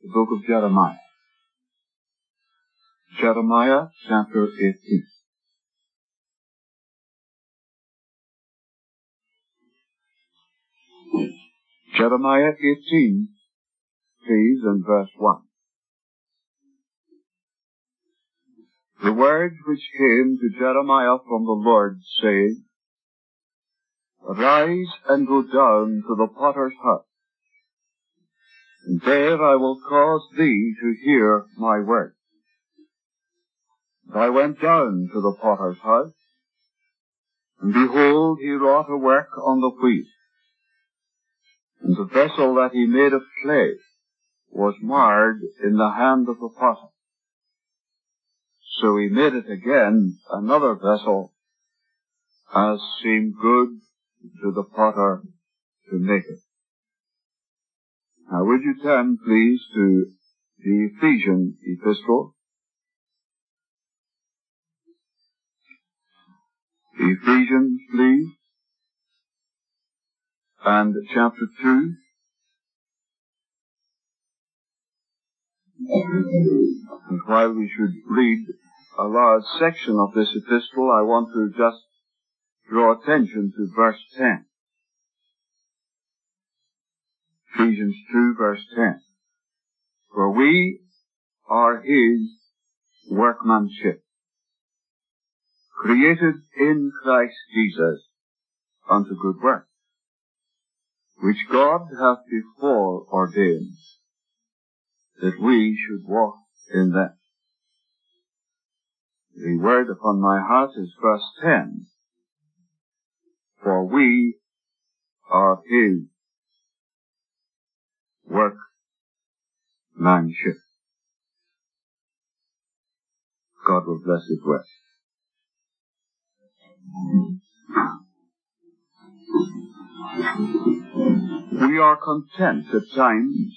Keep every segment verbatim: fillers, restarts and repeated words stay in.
the book of Jeremiah. Jeremiah chapter eighteen. Jeremiah eighteen, please, and verse one. The word which came to Jeremiah from the Lord, saying, Arise and go down to the potter's house, and there I will cause thee to hear my word. And I went down to the potter's house, and behold, he wrought a work on the wheel. And the vessel that he made of clay was marred in the hand of the potter. So he made it again another vessel, as seemed good to the potter to make it. Now would you turn, please, to the Ephesian epistle. Ephesians, please, and chapter two. And while we should read a large section of this epistle, I want to just draw attention to verse ten. Ephesians two, verse ten. For we are his workmanship, created in Christ Jesus unto good works, which God hath before ordained, that we should walk in them. The word upon my heart is verse ten. For we are his workmanship. God will bless his word. We are content at times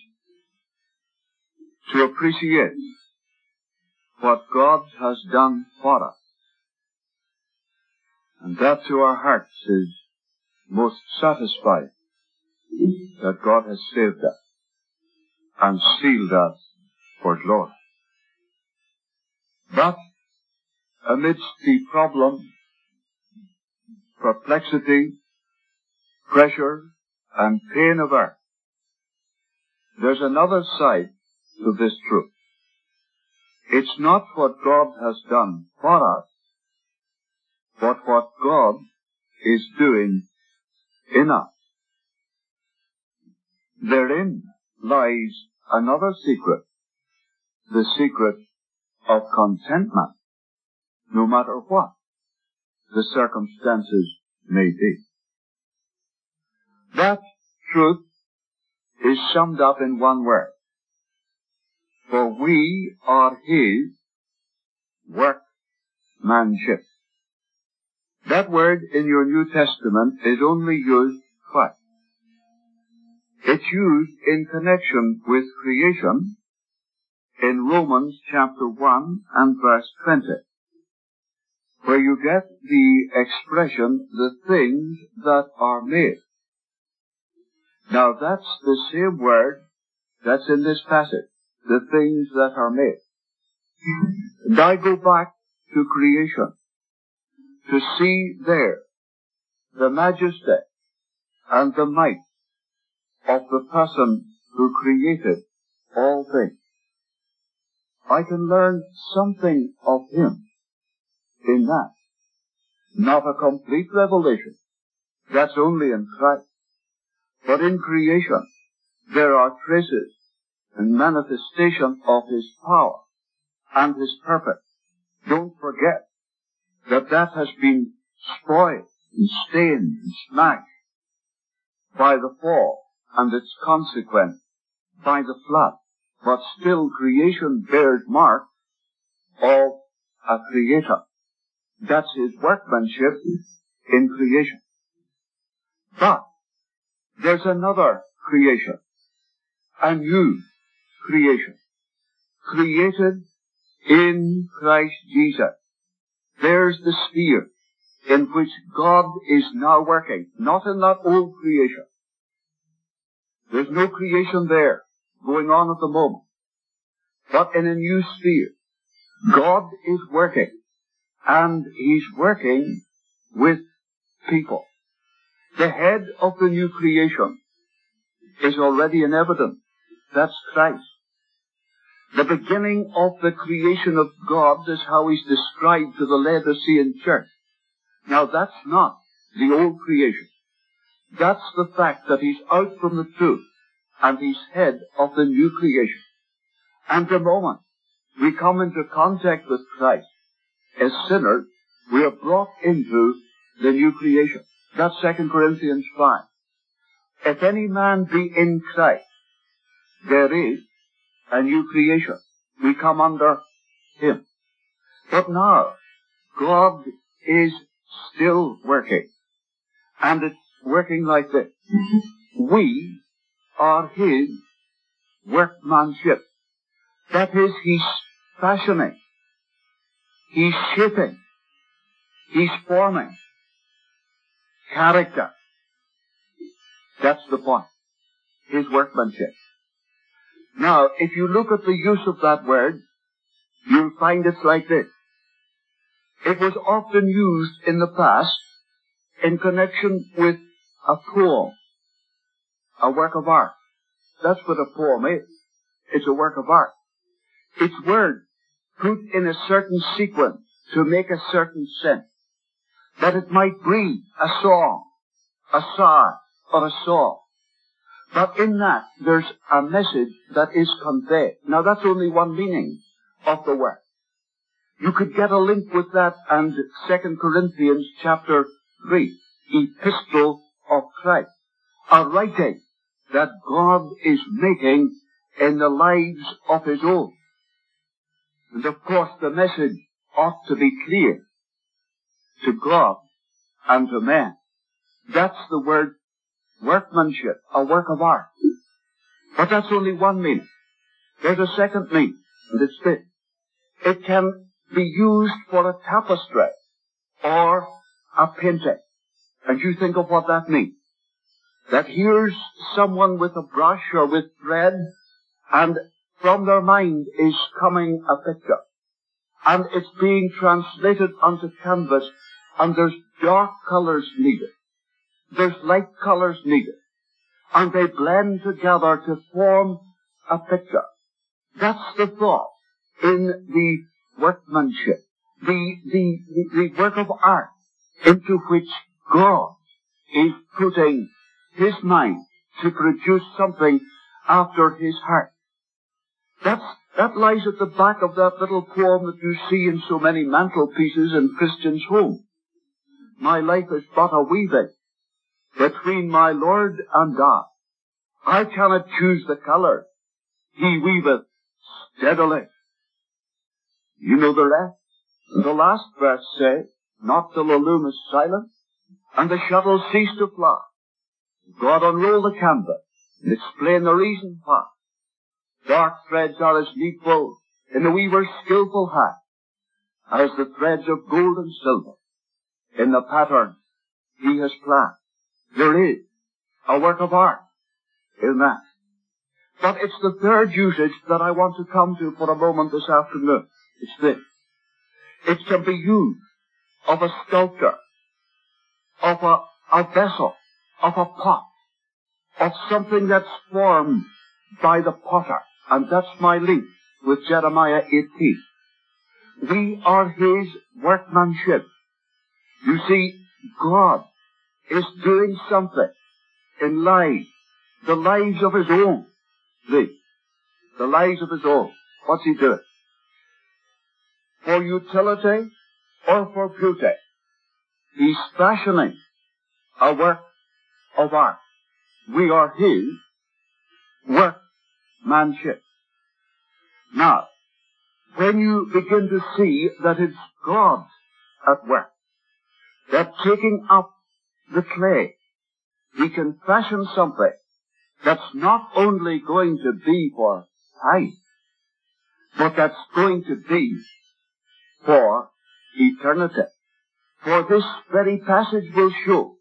to appreciate what God has done for us, and that to our hearts is most satisfying, that God has saved us and sealed us for glory. But amidst the problem, perplexity, pressure, and pain of earth, there's another side to this truth. It's not what God has done for us, but what God is doing in us. Therein lies another secret, the secret of contentment, no matter what the circumstances may be. That truth is summed up in one word. For we are his workmanship. That word in your New Testament is only used twice. It's used in connection with creation in Romans chapter one and verse twenty, where you get the expression, the things that are made. Now that's the same word that's in this passage, the things that are made. And I go back to creation to see there the majesty and the might of the person who created all things. I can learn something of him in that. Not a complete revelation. That's only in Christ. But in creation, there are traces and manifestation of his power and his purpose. Don't forget that that has been spoiled and stained and smashed by the fall and its consequence by the flood. But still creation bears mark of a creator. That's his workmanship in creation. But there's another creation, a new creation, created in Christ Jesus. There's the sphere in which God is now working, not in that old creation. There's no creation there going on at the moment. but in a new sphere. God is working, and He's working with people. The head of the new creation is already in evidence. That's Christ. The beginning of the creation of God is how He's described to the Laodicean church. Now that's not the old creation. That's the fact that He's out from the truth, and He's head of the new creation. And the moment we come into contact with Christ as sinners, we are brought into the new creation. That's Second Corinthians five. If any man be in Christ, there is a new creation. We come under Him. But now, God is still working. And it's working like this. We are His workmanship. That is, He's fashioning. He's shaping. He's forming character. That's the point. His workmanship. Now, if you look at the use of that word, you'll find it's like this. It was often used in the past in connection with a poem, a work of art. That's what a poem is. It's a work of art. It's words put in a certain sequence to make a certain sense, that it might breathe a song, a sigh, or a song. But in that, there's a message that is conveyed. Now, that's only one meaning of the word. You could get a link with that and Second Corinthians chapter three, Epistle of Christ, a writing that God is making in the lives of His own. And of course, the message ought to be clear to God and to men. That's the word workmanship, a work of art. But that's only one meaning. There's a second meaning, and it's this. It can be used for a tapestry or a painting. And you think of what that means. That here's someone with a brush or with thread, and from their mind is coming a picture. And it's being translated onto canvas, and there's dark colors needed. There's light colors needed. And they blend together to form a picture. That's the thought in the workmanship, the, the, the, the work of art into which God is putting His mind to produce something after His heart. That's, that lies at the back of that little poem that you see in so many mantelpieces in Christians' homes. My life is but a weaving between my Lord and God. I cannot choose the colour. He weaveth steadily. You know the rest. The last verse says, not till the loom is silent, and the shuttle cease to fly. God unroll the canvas and explain the reason why. Dark threads are as needful in the weaver's skillful hand as the threads of gold and silver in the pattern he has planned. There is a work of art in that. But it's the third usage that I want to come to for a moment this afternoon. It's this. It can be used of a sculptor, of a, a vessel, of a pot, of something that's formed by the potter. And that's my link with Jeremiah eighteen. We are His workmanship. You see, God is doing something in lives, the lives of His own. The, the lives of His own. What's He doing? For utility or for beauty? He's fashioning a work of art. We are His workmanship. Now, when you begin to see that it's God at work, that taking up the clay, He can fashion something that's not only going to be for time, but that's going to be for eternity. For this very passage will show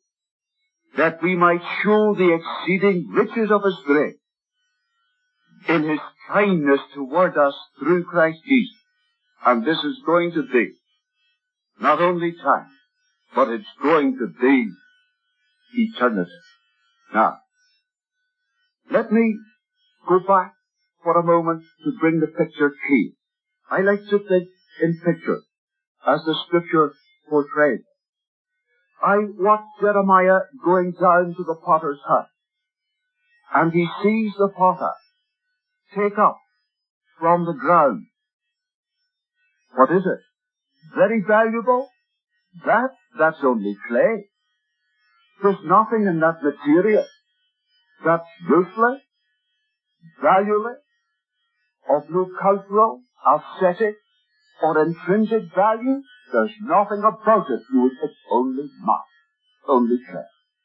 that we might show the exceeding riches of His grace in His kindness toward us through Christ Jesus. And this is going to be not only time, but it's going to be eternity. Now, let me go back for a moment to bring the picture clear. I like to think in pictures as the Scripture portrays. I watch Jeremiah going down to the potter's hut, and he sees the potter take up from the ground. What is it? Very valuable? That, that's only clay. There's nothing in that material that's useless, valueless, of no cultural, aesthetic, or intrinsic value. There's nothing about it. It's only mud, only clay.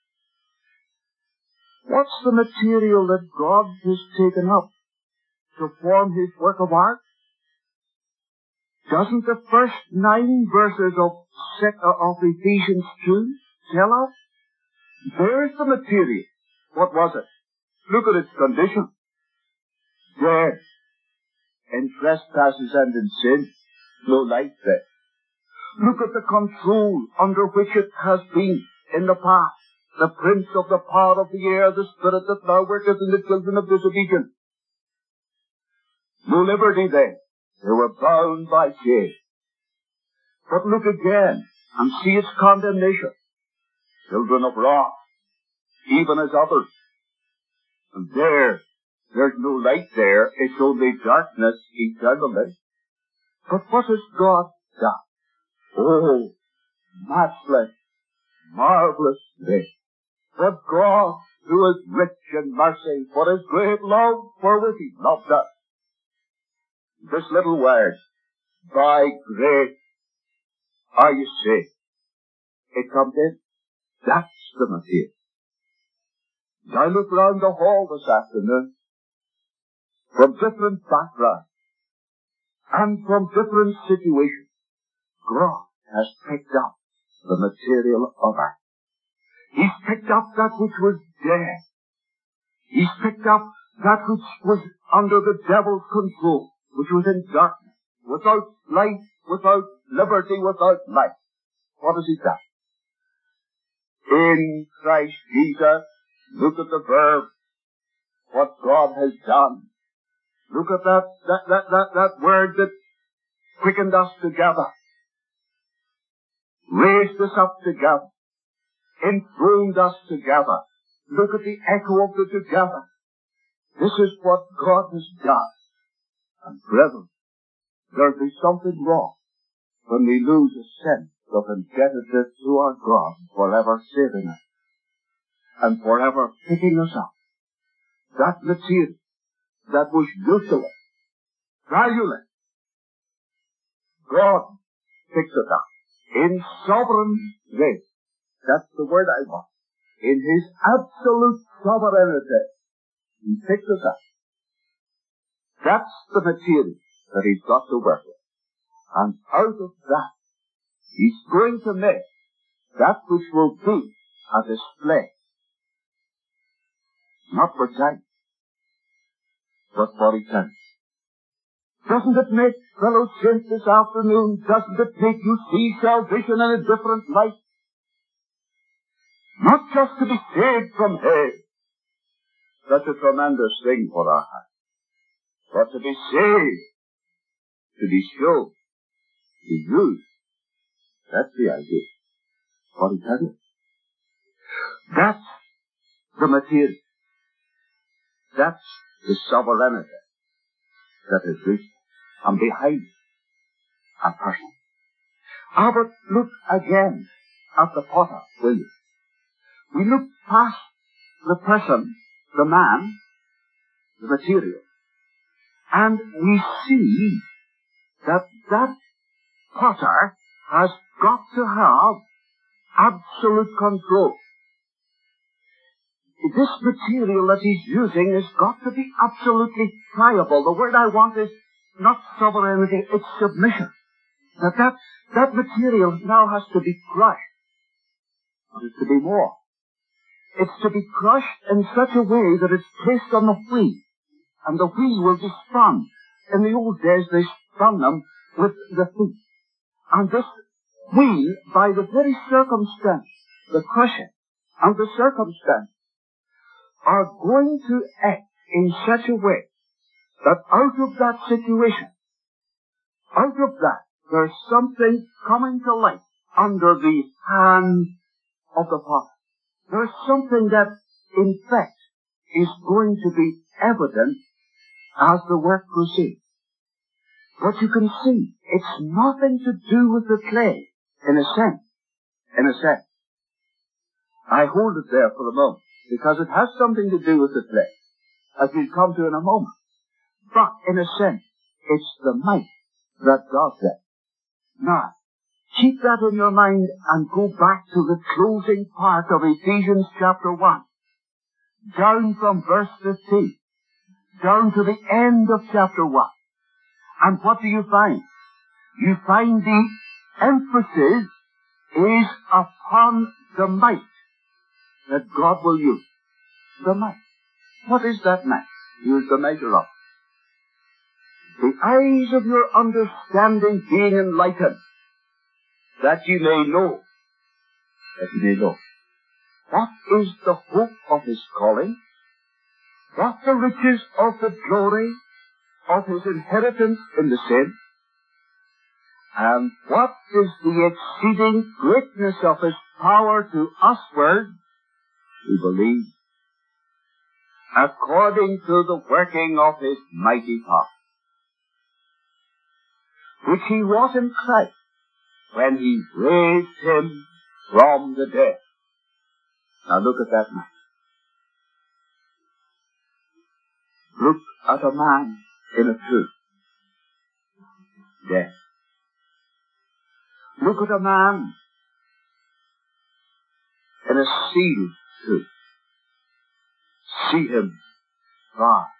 What's the material that God has taken up to form His work of art? Doesn't the first nine verses of, of Ephesians two tell us? There's the material. What was it? Look at its condition. Dead in trespasses and in sin. No light there. Look at the control under which it has been in the past. The prince of the power of the air, the spirit that now worketh in the children of disobedience. No liberty there. They were bound by sin. But look again and see its condemnation. Children of wrath, even as others. And there, there's no light there. It's only darkness eternally. But what has God done? Oh, matchless, marvelous thing. But God, who is rich in mercy, for His great love wherewith He loved us. This little word, by grace are you saved. It comes in. That's the material. I look round the hall this afternoon from different backgrounds and from different situations. God has picked up the material of art. He's picked up that which was dead. He's picked up that which was under the devil's control, which was in darkness, without light, without liberty, without life. What has He done? In Christ Jesus, look at the verb, what God has done. Look at that, that, that, that, that word that quickened us together, raised us up together, enthroned us together. Look at the echo of the together. This is what God has done. And brethren, there'll be something wrong when we lose a sense of indebtedness to our God, forever saving us and forever picking us up. That material that was useless, valueless, God picks it up in sovereign grace. That's the word I want. In His absolute sovereignty, He picks it up. That's the material that He's got to work with. And out of that, He's going to make that which will be a display. Not for time, but for eternity. Doesn't it make, fellow saints, this afternoon, doesn't it make you see salvation in a different light? Not just to be saved from hell. That's a tremendous thing for our heart. But to be saved, to be shown, to be used, that's the idea. For eternity. That's the material. That's the sovereignty that is reached. And behind it, a person. Ah, but look again at the potter, will you? We look past the person, the man, the material, and we see that that potter has got to have absolute control. This material that he's using has got to be absolutely pliable. The word I want is not sovereignty, it's submission. That that, that material now has to be crushed. But it's to be more. It's to be crushed in such a way that it's placed on the wheel and the wheel will be spun. In the old days, they spun them with the feet. And this wheel, by the very circumstance, the crushing and the circumstance, are going to act in such a way that out of that situation, out of that, there's something coming to light under the hand of the Father. There's something that, in fact, is going to be evident as the work proceeds. But you can see, it's nothing to do with the clay, in a sense. In a sense. I hold it there for a moment, because it has something to do with the clay, as we'll come to in a moment. But, in a sense, it's the might that does that. Now, keep that in your mind and go back to the closing part of Ephesians chapter one. Down from verse fifteen. Down to the end of chapter one. And what do you find? You find the emphasis is upon the might that God will use. The might. What is that might? Here's the measure of it. The eyes of your understanding being enlightened, that you may know, that you may know, what is the hope of his calling, what the riches of the glory of his inheritance in the saints, and what is the exceeding greatness of his power to usward who believe, according to the working of his mighty power, which he wrought in Christ when he raised him from the dead. Now look at that man. Look at a man in a tomb. Dead. Look at a man in a sealed tomb. See him lie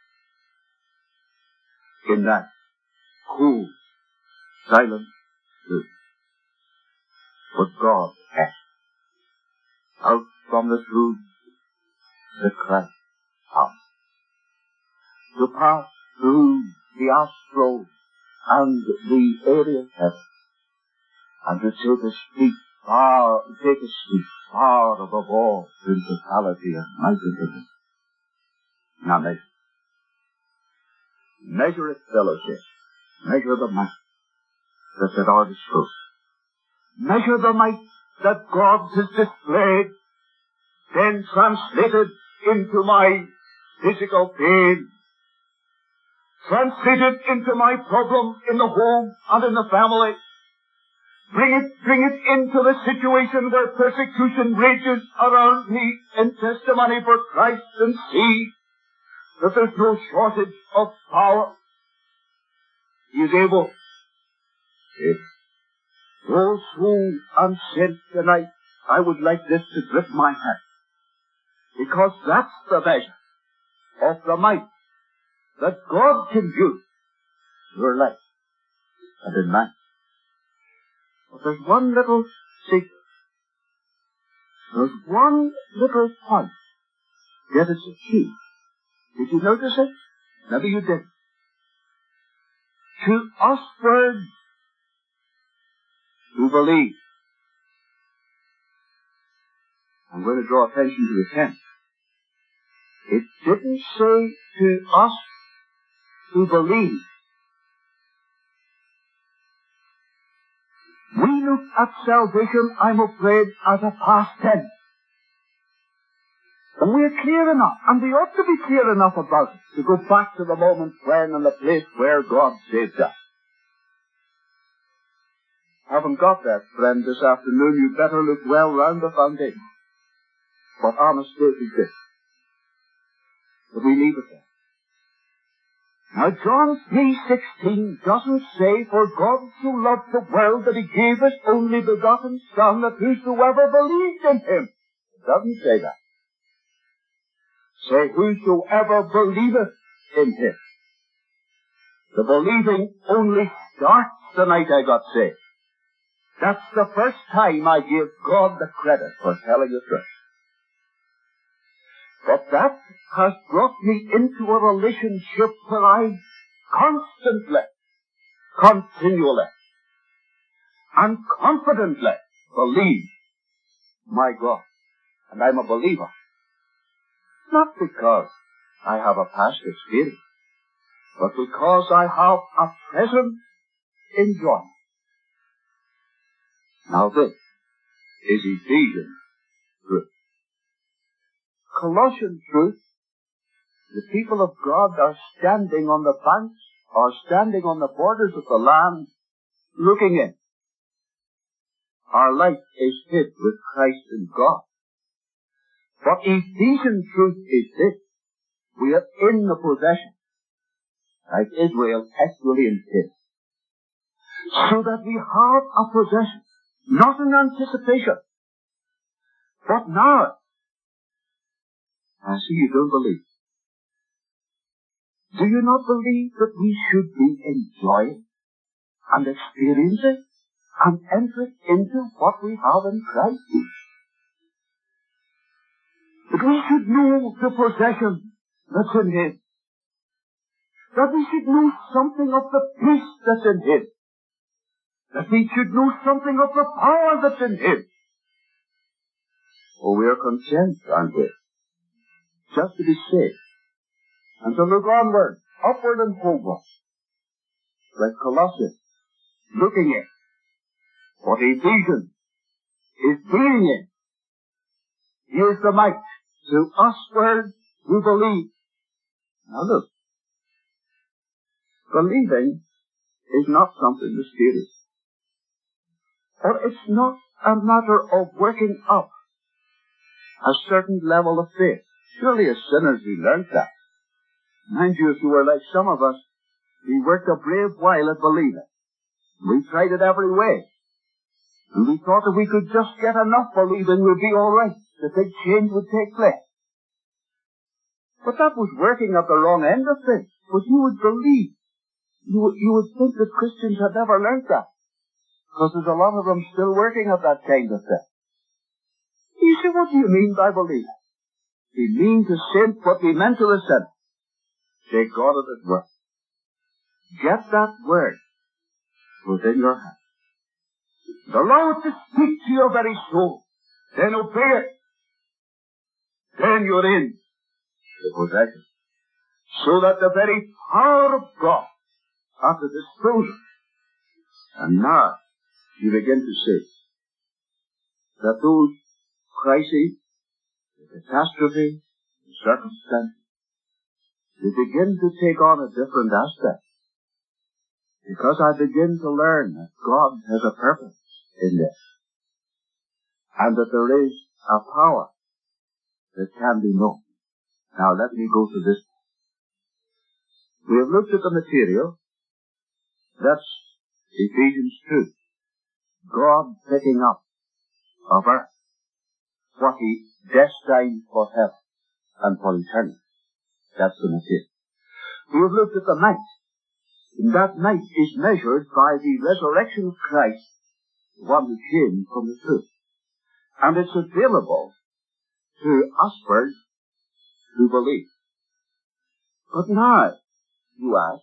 in that cool, silent tomb. But God has out from the tomb the Christ comes to pass through the astral and the area of heaven, and to take a seat far, take a seat far above all principality and mighty. Now measure. Measure its fellowship. Measure the might that's at our disposal. Measure the might that God has displayed, then translated into my physical pain, translated into my problem in the home and in the family. Bring it, bring it into the situation where persecution rages around me in testimony for Christ, and see that there's no shortage of power. He is able. If those who I'm sent tonight, I would like this to grip my hand, because that's the measure of the might that God can use in your life and in mine. But there's one little secret. There's one little point. Yet it's a key. Did you notice it? Maybe you did. To usward who believe. I'm going to draw attention to the tense. It didn't say to us who believe. We look at salvation, I'm afraid, as a past tense. And we're clear enough, and we ought to be clear enough about it, to go back to the moment when and the place where God saved us. Haven't got that, friend, this afternoon. You better look well round the foundation. But honest truth is this. But we leave it there. Now, John three sixteen doesn't say, for God so loved the world that he gave his only begotten Son, that whosoever believed in him. It doesn't say that. Say, whosoever believeth in him. The believing only starts the night I got saved. That's the first time I gave God the credit for telling the truth. But that has brought me into a relationship where I constantly, continually, and confidently believe my God. And I'm a believer. Not because I have a past experience, but because I have a present enjoyment. Now this is Ephesian truth. Colossian truth, the people of God are standing on the banks, are standing on the borders of the land, looking in. Our life is hid with Christ in God. But Ephesian truth is this: we are in the possession, like Israel actually intended, so that we have a possession, not an anticipation, but now. I see you don't believe. Do you not believe that we should be enjoying and experiencing and entering into what we have in Christ? That we should know the possession that's in Him. That we should know something of the peace that's in Him. That we should know something of the power that's in Him. Oh, we are content, aren't we? Just to be saved. And to look onward, upward and forward. Like Colossians, looking in what Ephesians is being in. Here's the might to usward who believe. Now look, believing is not something mysterious. Or it's not a matter of working up a certain level of faith. Surely as sinners we learned that. Mind you, if you were like some of us, we worked a brave while at believing. We tried it every way. And we thought if we could just get enough believing, we'd be all right. The big change would take place. But that was working at the wrong end of things. But you would believe. You would, you would think that Christians had never learned that. Because there's a lot of them still working at that kind of thing. You say, what do you mean by believing? We mean to sin what we meant to the sinner. Say, God at His word. Get that word within your hand. Allow it to speak to your very soul. Then obey it. Then you're in the possession. So that the very power of God at the disposal. And now you begin to see that those crises, the catastrophe, the circumstances, they begin to take on a different aspect. Because I begin to learn that God has a purpose in this. And that there is a power that can be known. Now let me go to this. We have looked at the material. That's Ephesians two. God picking up of earth what He destined for heaven and for eternity. That's the material. We have looked at the night. And that night is measured by the resurrection of Christ, the one who came from the tomb. And it's available to usward who believe. But now, you ask,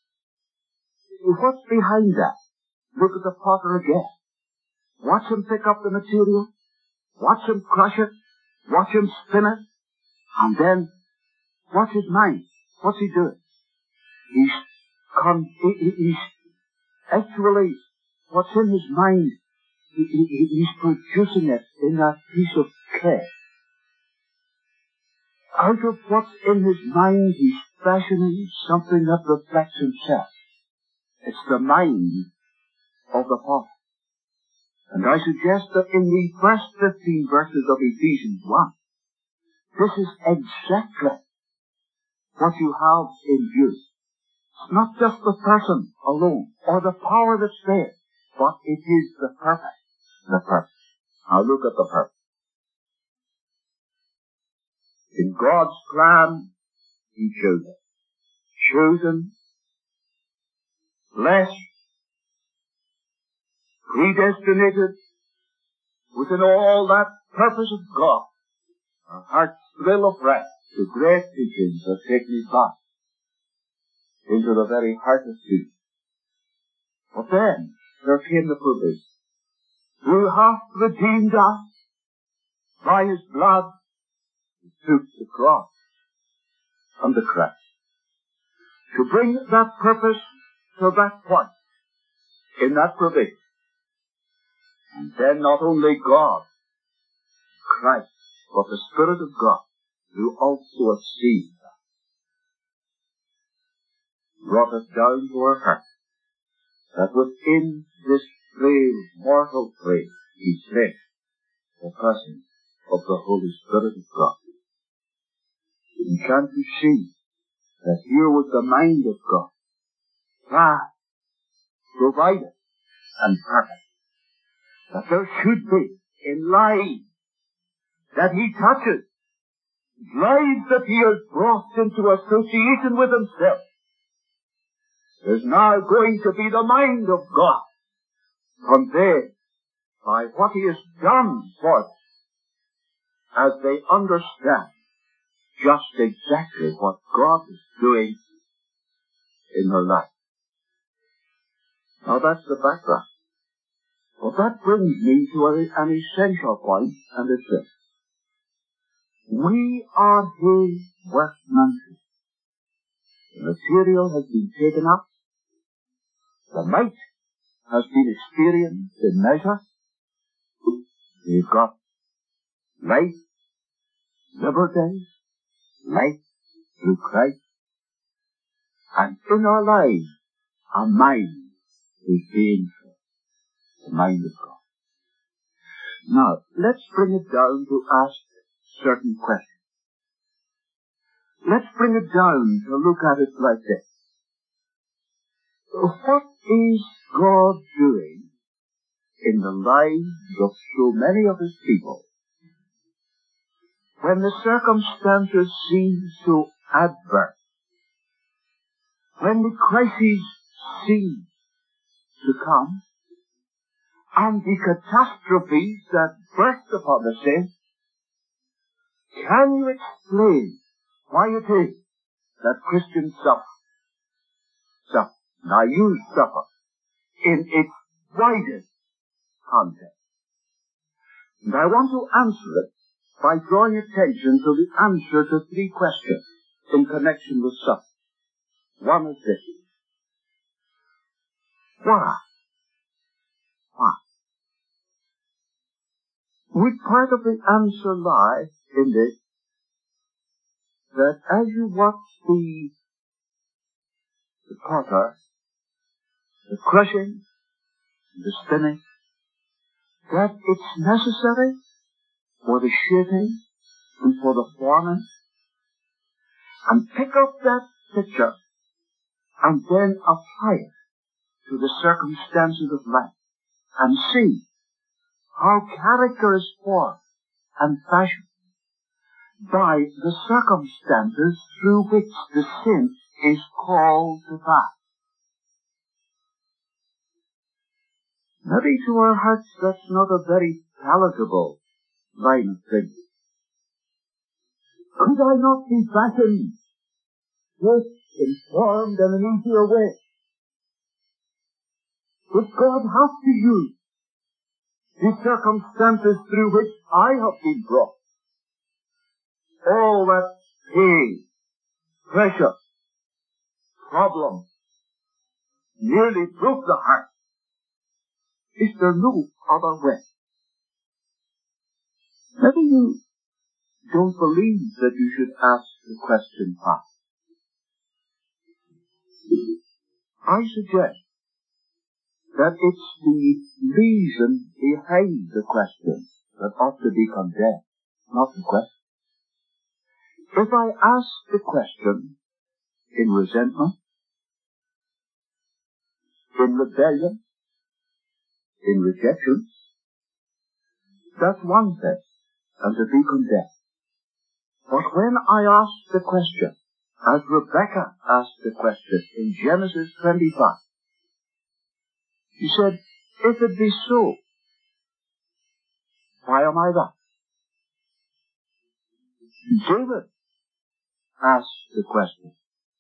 what's behind that? Look at the potter again. Watch him pick up the material. Watch him crush it. Watch him spin it. And then, watch his mind. What's he doing? He's, con- he, he's actually, what's in his mind, he, he, he's producing it in that piece of clay. Out of what's in his mind, he's fashioning something that reflects himself. It's the mind of the potter. And I suggest that in the first fifteen verses of Ephesians one, this is exactly what you have in view. It's not just the person alone, or the power that's there, but it is the purpose. The purpose. Now look at the purpose. In God's plan, He chose it. Chosen, blessed, predestinated, within all that purpose of God. Our hearts thrill of breath, the great teachings that take me back into the very heart of Jesus. But then there came the provision. Who hath redeemed us by his blood, he took the cross and the crest. To bring that purpose to that point in that provision. And then not only God, Christ, but the Spirit of God, who also achieved that, brought us down to our heart, that within this frail, mortal frame, he placed the presence of the Holy Spirit of God. And can't you see that here was the mind of God, planned, provided, and perfect, that there should be in lives that he touches, lives that he has brought into association with himself. There's now going to be the mind of God conveyed by what he has done for them, as they understand just exactly what God is doing in their life. Now that's the background. But that brings me to a, an essential point, and it's this. We are his workmanship. The material has been taken up. The might has been experienced in measure. We've got life, liberty, life through Christ. And in our lives, our mind is being filled. The mind of God. Now, let's bring it down to ask certain questions. Let's bring it down to look at it like this. What is God doing in the lives of so many of his people when the circumstances seem so adverse, when the crises seem to come, and the catastrophes that burst upon the saints? Can you explain why it is that Christians suffer? Suffer. Now use suffer in its widest context. And I want to answer it by drawing attention to the answer to three questions in connection with suffering. One is this. Why? Why? Would part of the answer lie in this, that as you watch the, the potter, the crushing, the spinning, that it's necessary for the shaping and for the forming, and pick up that picture and then apply it to the circumstances of life and see how character is formed and fashioned by the circumstances through which the sin is called to pass. Maybe to our hearts that's not a very palatable line of thinking. Could I not be fashioned, just informed in an easier way? Would God have to use the circumstances through which I have been brought? All that pain, pressure, problem, nearly broke the heart. Is there no other way? Maybe you don't believe that you should ask the question first. I suggest that it's the reason behind the question that ought to be condemned, not the question. If I ask the question in resentment, in rebellion, in rejection, that's one thing, and to be condemned. But when I ask the question, as Rebekah asked the question in Genesis twenty-five, she said, if it be so, why am I that? David asked the question,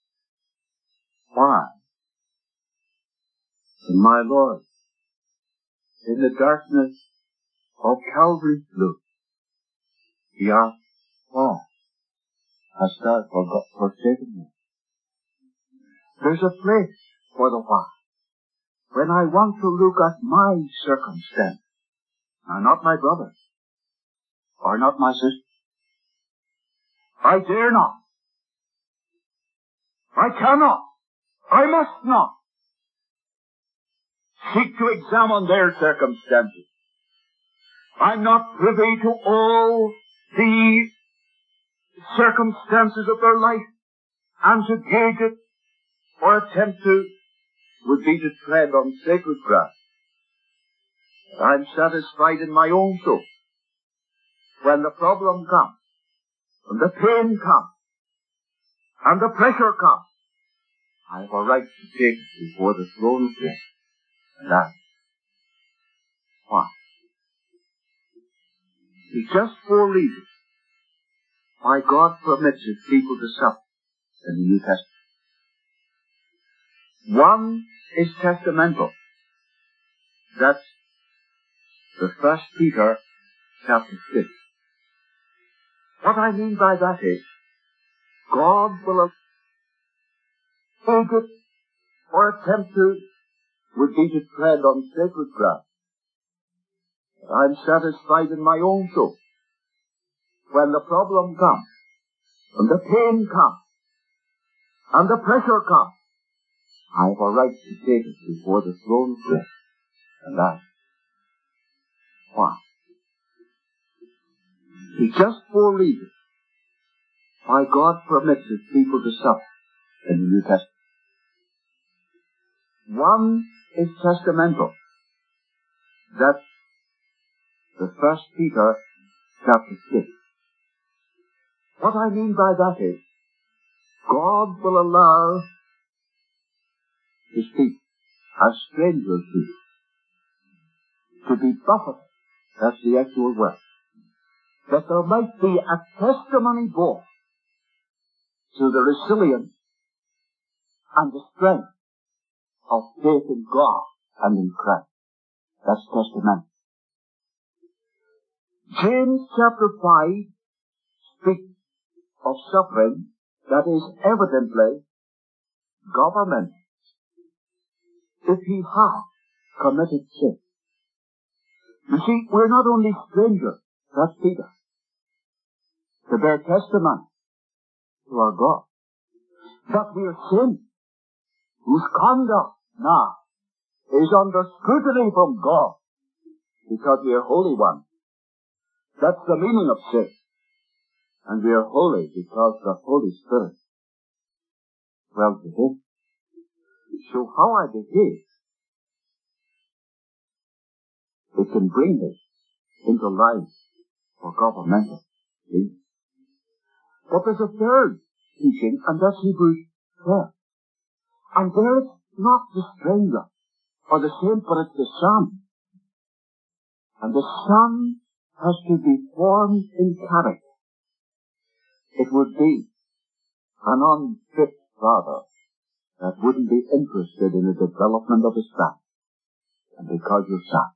why? And my Lord, in the darkness of Calvary's blue, he asked, why hast thou forsaken me? There's a place for the why. When I want to look at my circumstance, now not my brother, or not my sister, I dare not, I cannot, I must not seek to examine their circumstances. I'm not privy to all the circumstances of their life, and to gauge it or attempt to would be to tread on sacred ground. I'm satisfied in my own soul. When the problem comes, when the pain comes, and the pressure comes, I have a right to take it before the throne of grace. And ask, why? It's just four reasons why God permits His people to suffer in the New Testament. One is testamental. That's the First Peter chapter six. What I mean by that is, God will take it or attempt to would be to tread on sacred ground. I'm satisfied in my own soul. When the problem comes, when the pain comes, and the pressure comes, I have a right to take it before the throne of grace and ask, why? It's just four reasons why God permits His people to suffer in the New Testament. One is testamental. That's the First Peter chapter six. What I mean by that is, God will allow His people, as strangers do, to be buffeted. That's the actual word. That there might be a testimony born to the resilience and the strength of faith in God and in Christ. That's testament. James chapter five speaks of suffering that is evidently government if he has committed sin. You see, we're not only strangers, that's Peter, to bear testimony to our God, but we are sin, whose conduct now is under scrutiny from God, because we are holy ones. That's the meaning of sin. And we are holy because the Holy Spirit dwells within. So how I behave, it can bring me into line for governmental reasons. But there's a third teaching, and that's Hebrews twelve. And there it's not the stranger or the saint, but it's the Son. And the Son has to be formed in character. It would be an unfit father that wouldn't be interested in the development of his son. And because you're son,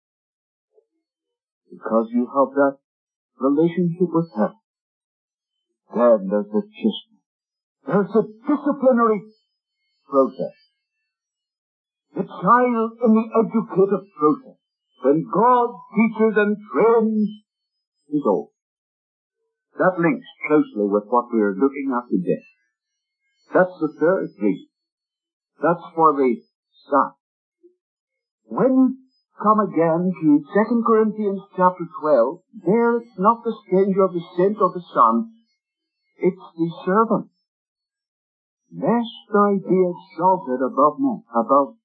because you have that relationship with him, then there's the chastening. There's the disciplinary process. The child in the educative process. When God teaches and trains his own. That links closely with what we are looking at today. That's the third reason. That's for the Son. When you come again to Second Corinthians chapter twelve, there it's not the stranger of the saint or the Son, it's the servant. Lest I be exalted above men, above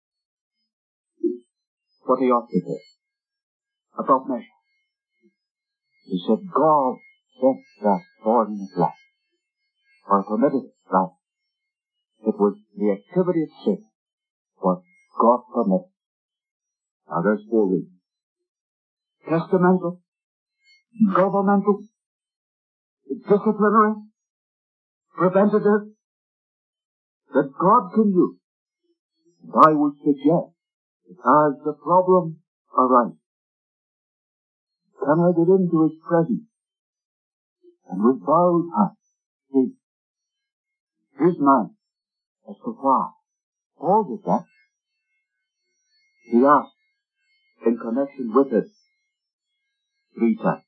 what he ought to be, above measure. He said, God set that thorn of life, or permitted life. It was the activity of sin, what God permitted. Now there's four reasons. Testamental, governmental, disciplinary, preventative, that God can use. And I would suggest that as the problem arises, can I get into His presence and with bowed heart seek His mind as to why all this act? He asked in connection with it three times.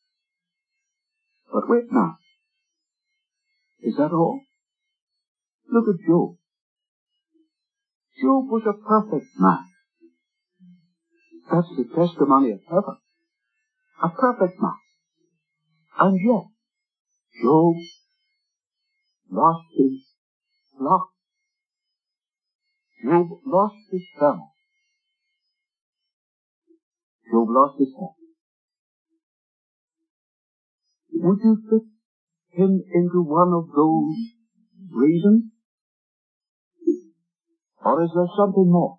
But wait now. Is that all? Look at Job. Job was a perfect man. That's the testimony of heaven. A perfect man. And yet, Job lost his flock. Job lost his family. Job lost his health. Would you fit him into one of those reasons? Or is there something more?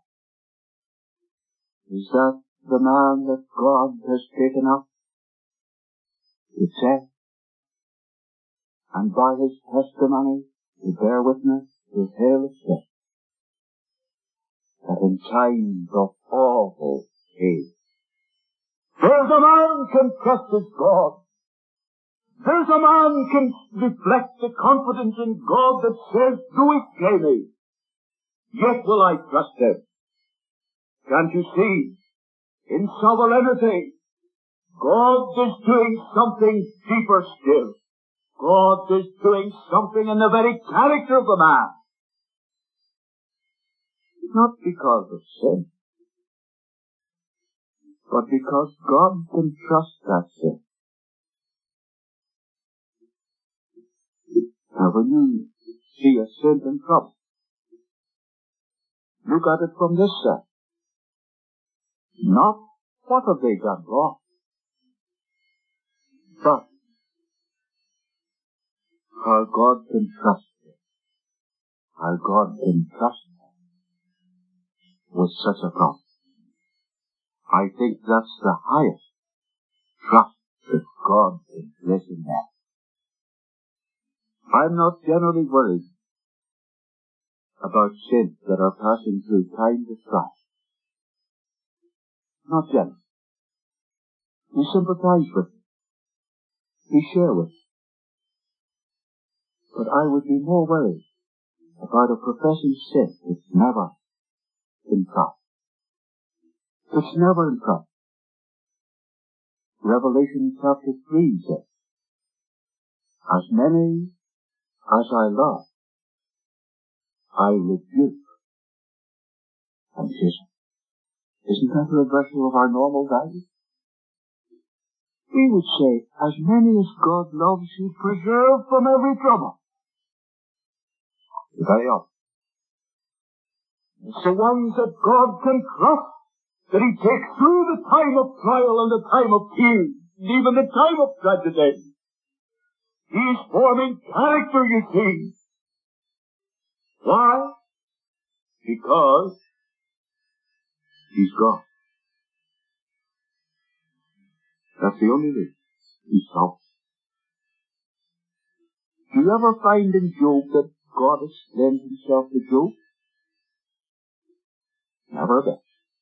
Is that the man that God has taken up to set, and by his testimony to bear witness to hail his death, that in times of awful pain, there's a man can trust his God. There's a man can reflect the confidence in God that says, do it slay me, yet will I trust him. Can't you see? In sovereignty, God is doing something deeper still. God is doing something in the very character of the man. Not because of sin, but because God can trust that sin. Now when you see a sin in trouble, look at it from this side. Not what have they done wrong, but how God can trust them, how God can trust them with such a problem. I think that's the highest trust that God can place in them. I'm not generally worried about sins that are passing through times of strife. Not generally. We sympathize with it. We share with it. But I would be more worried about a professing sin that's never in trouble. It's never in trouble. Revelation chapter three says, as many as I love, I rebuke and chasten. Isn't that a reversal of our normal values? We would say, as many as God loves, He preserve from every trouble. Very often. It's the ones that God can trust, that He takes through the time of trial and the time of tears, and even the time of tragedy. He's forming character, you see. Why? Because He's God. That's the only reason. He's sovereign. Do you ever find in Job that God explained Himself to Job? Never a bit.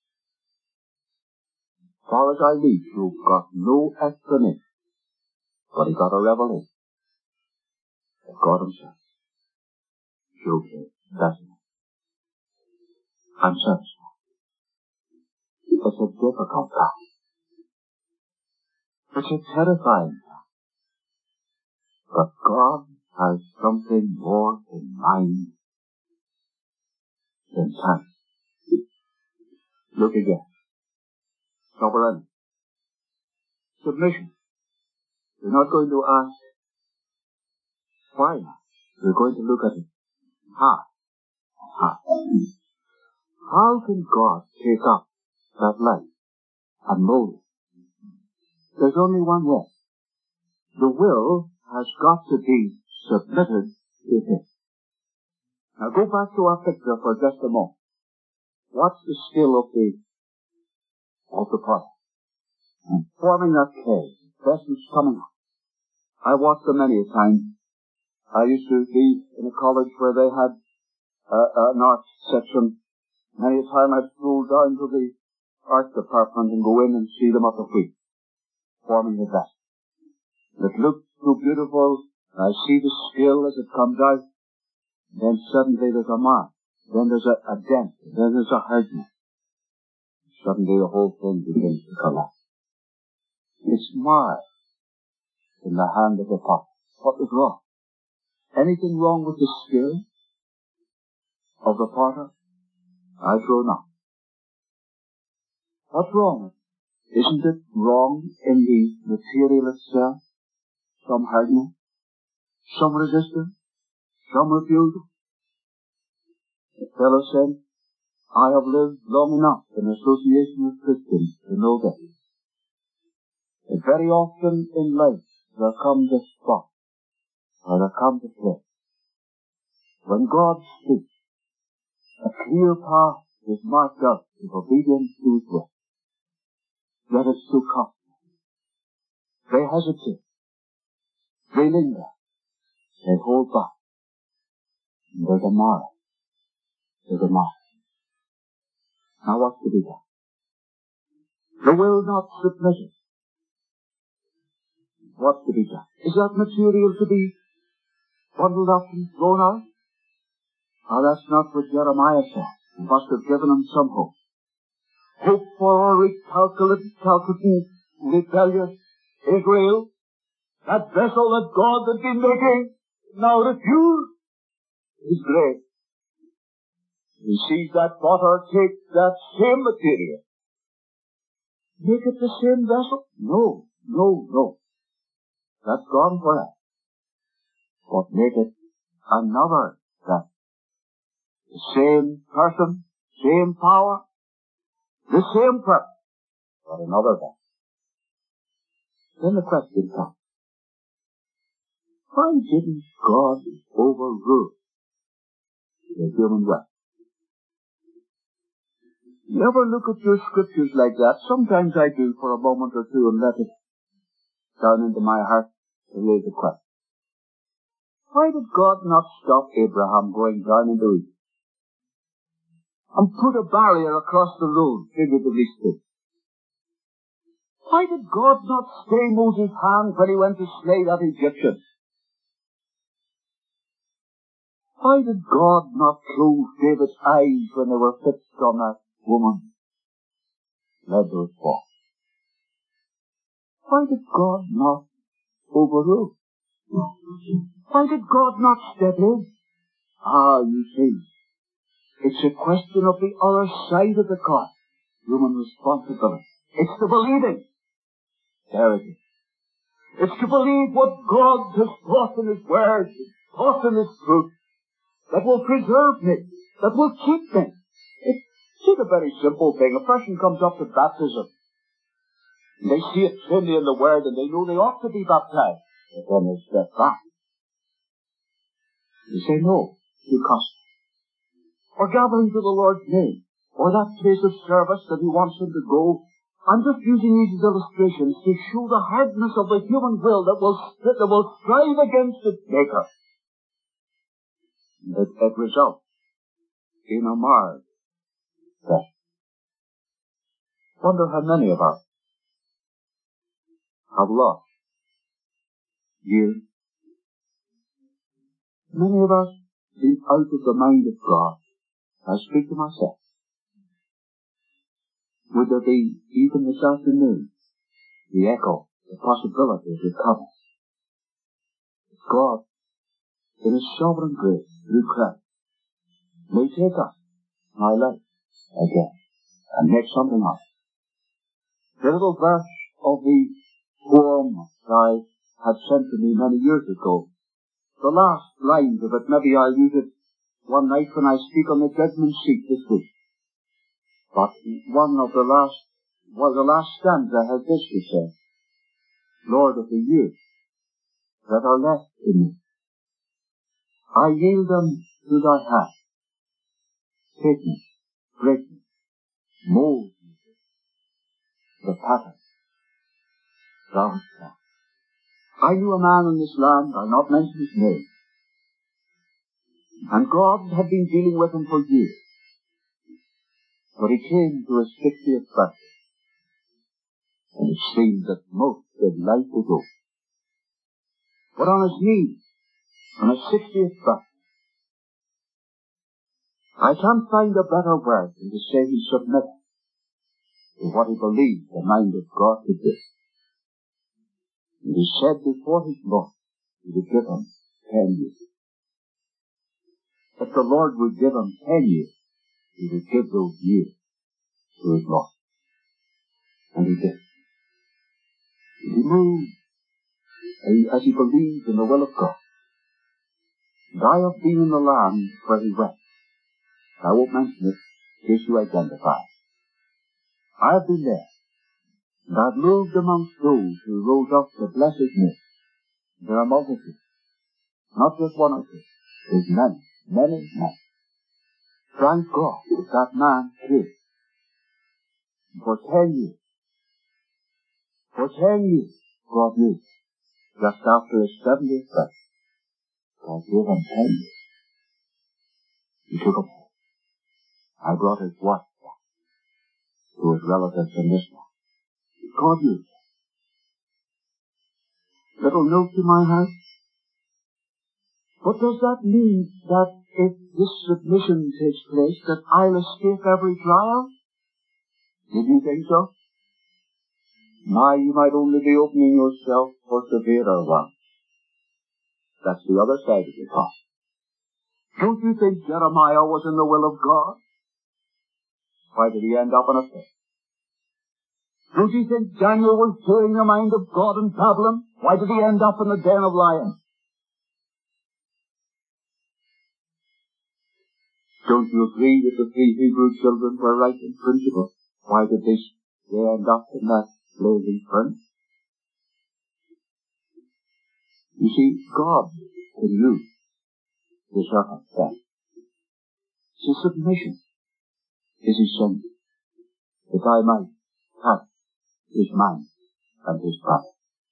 As far as I read, Job got no explanation, but he got a revelation of God Himself. Job said, that's enough. I'm satisfied. It's a difficult task. It's a terrifying task. But God has something more in mind than time. Look again. Sovereignty. Submission. We're not going to ask why not. We're going to look at it. How? How? How can God take up that life and mold it? There's only one way. The will has got to be submitted to Him. Now go back to our picture for just a moment. Watch the skill of the of the potter. And forming that clay, vessels coming up. I watched them many a time. I used to be in a college where they had uh, an art section. Many a time I'd stroll down to the art department and go in and see them at the wheel, forming the vest. It looked so beautiful. I see the skill as it comes out. Then suddenly there's a mark. Then there's a, a dent. Then there's a hardness. Suddenly the whole thing begins to collapse. It's marred in the hand of the potter. What was wrong? Anything wrong with the skill of the potter? I trow not. What's wrong? Isn't it wrong in the material itself? Some hardness, some resistance, some refusal. The fellow said, I have lived long enough in association with Christians to know that. And very often in life there comes a spot, or there comes a place, when God speaks, a clear path is marked out of obedience to His will. That is so costly. They hesitate. They linger. They hold back. And there's a mark. There's a mark. Now what's to be done? They will not submit it. What's to be done? Is that material to be bundled up and thrown out? Oh, that's not what Jeremiah said. He must have given him some hope. Hope for a recalculated, calculating, rebellious Israel. That vessel that God had been making now refused His grace. He sees that potter take that same material. Make it the same vessel? No, no, no. That's gone forever. But make it another vessel. The same person, same power, the same purpose, but another vessel. Then the question comes, why didn't God overrule the human will? You ever look at your scriptures like that? Sometimes I do for a moment or two and let it down into my heart to raise a question. Why did God not stop Abraham going down into Egypt and put a barrier across the road, figuratively speaking? Why did God not stay Moses' hand when he went to slay that Egyptian? Why did God not close David's eyes when they were fixed on that woman led to his fall? Why did God not overrule? Why did God not step in? Ah, you see, it's a question of the other side of the coin, human responsibility. It's the believing. There it is. It's to believe what God has taught in His Word, taught in His truth, that will preserve me, that will keep me. It's a very simple thing. A person comes up to baptism, and they see it plainly in the Word, and they know they ought to be baptized. But then they step back. They say no, too costly. Or gathering to the Lord's name, or that place of service that He wants them to go. I'm just using these as illustrations to show the hardness of the human will that will, that will strive against its Maker. It, it results in a marred vessel. Wonder how many of us have lost years. Many of us been out of the mind of God. I speak to myself. Would there be, even this afternoon, the echo, the possibility of recovery? God, in His sovereign grace, through Christ, may take us, my life, again, and make something of it. The little verse of the poem I had sent to me many years ago, the last lines of it, maybe I'll use it one night when I speak on the judgment seat this week. But one of the last, well, the last stanza has this to say, Lord, of the years that are left in me, I yield them to Thy hand. Take me, break me, mold me, the pattern Thou hast set. I knew a man in this land, I'll not mention his name, and God had been dealing with him for years. But he came to his sixtieth birthday, and it seemed that most of life was over. But on his knees, on his sixtieth birthday, I can't find a better word than to say he submitted to what he believed the mind of God to do. And he said before his Lord, he would give him ten years. If the Lord would give him ten years, he would give those years to his Lord. And he did. And he moved as he believed in the will of God. And I have been in the land where he went. I won't mention it in case you identify. I have been there. And I have moved amongst those who rose up to bless his name. There are multitudes. Not just one or two. There's many, many, many. Thank God that that man came. For ten years. For ten years, God knew. Just after his seventieth birthday, God gave him ten years. He took him home. I brought his wife back to his relatives in this land. God knew. Little note to my house. But does that mean that if this submission takes place, that I'll escape every trial? Did you think so? My, you might only be opening yourself for severer ones. That's the other side of the coin. Don't you think Jeremiah was in the will of God? Why did he end up in a pit? Don't you think Daniel was doing the mind of God in Babylon? Why did he end up in the den of lions? Don't you agree that the three Hebrew children were right in principle? Why did they, they end up in that blazing furnace? You see, God can use the circumstance. So submission is essential, that I might have his mind and his power.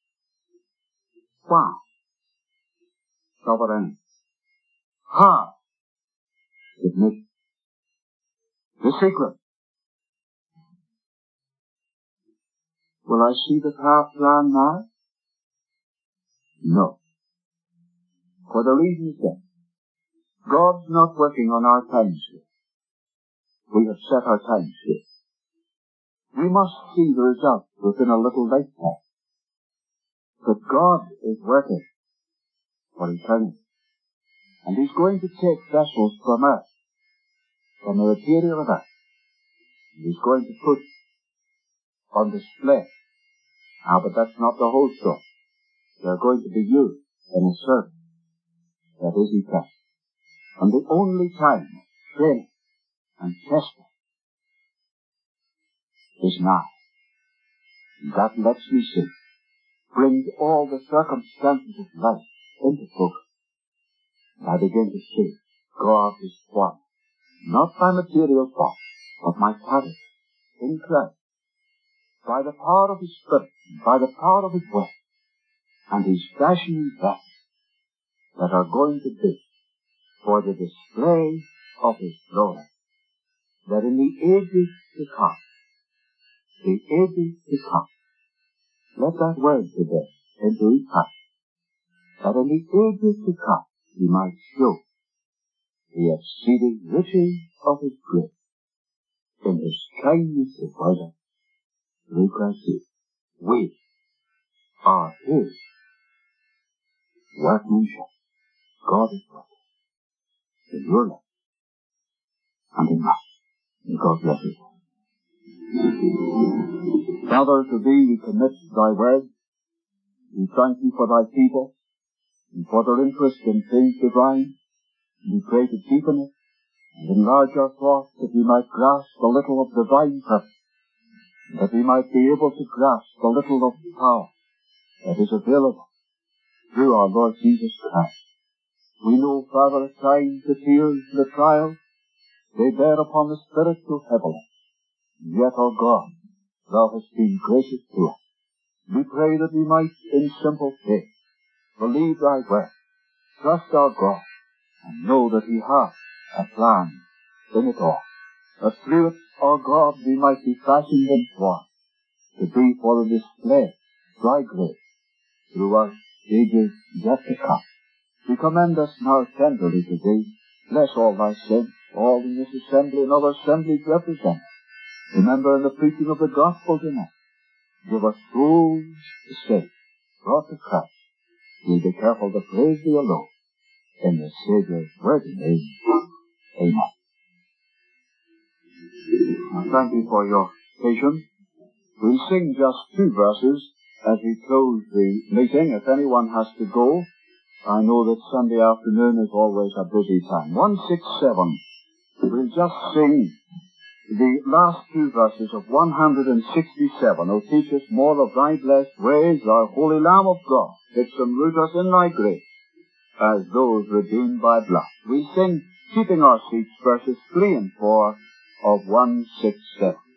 Why? Sovereign. How? Submission. The secret. Will I see the path plan now? No. For the reason is that God's not working on our time scale. We have set our time scale. We must see the result within a little lifetime. But God is working for eternity. And he's going to take vessels from earth, from the material of earth. And he's going to put on display. Ah, but that's not the whole story. They're going to be used in a service that is eternal. And the only time of training and testing is now. And that lets me see, brings all the circumstances of life into focus. And I begin to see God is one, not by material thought, but my character in Christ, by the power of his Spirit, by the power of his will, and he's fashioning vessels that are going to be for the display of his glory, that in the ages to come, the ages to come, let that word today into his heart, that in the ages to come he might show the exceeding riches of his grace in his kindness toward us through Christ Jesus. We are his workmanship. God is working in your life and in mine. And God bless you. Father, to thee we commit thy word. We thank thee for thy people and for their interest in things divine. We pray to deepen it and enlarge our thoughts that we might grasp a little of divine purpose, and that we might be able to grasp a little of the power that is available through our Lord Jesus Christ. We know, Father, at times the tears, the trials, they bear upon the spiritual heavily. Yet, O God, thou hast been gracious to us. We pray that we might, in simple faith, believe thy word, trust our God, and know that he hath a plan in it all, that through it, our God, we might be fashioned and formed, to be for the display of thy grace throughout ages yet to come. We commend us now tenderly to thee. Bless all thy saints, all in this assembly and other assemblies represented. Remember in the preaching of the gospel tonight, give us souls to save, brought to Christ. We'll be careful to praise thee alone. In the Saviour's worthy name, amen. I thank you for your patience. We'll sing just two verses as we close the meeting. If anyone has to go, I know that Sunday afternoon is always a busy time. one sixty-seven. We'll just sing the last two verses of one sixty-seven. O teach us more of thy blessed ways, thou holy Lamb of God. Fix and root us in thy grace, as those redeemed by blood. We sing, keeping our seats, verses three and four of one sixty-seven.